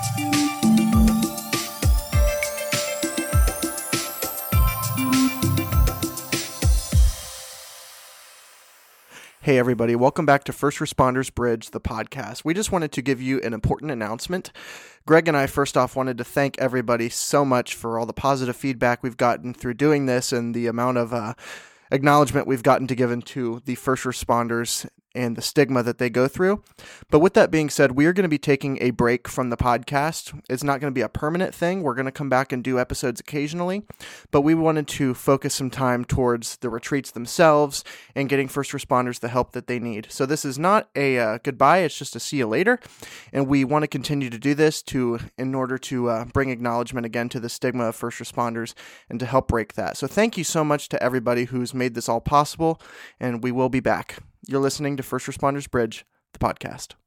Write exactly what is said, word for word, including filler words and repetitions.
Hey everybody, welcome back to First Responders Bridge, the podcast. We just wanted to give you an important announcement. Greg and I first off wanted to thank everybody so much for all the positive feedback we've gotten through doing this and the amount of uh, acknowledgement we've gotten to given to the first responders and the stigma that they go through. But with that being said, we are going to be taking a break from the podcast. It's not going to be a permanent thing. We're going to come back and do episodes occasionally, but we wanted to focus some time towards the retreats themselves and getting first responders the help that they need. So this is not a uh, goodbye, it's just a see you later. And we want to continue to do this to, in order to uh, bring acknowledgement again to the stigma of first responders and to help break that. So thank you so much to everybody who's made this all possible, and we will be back. You're listening to First Responders Bridge, the podcast.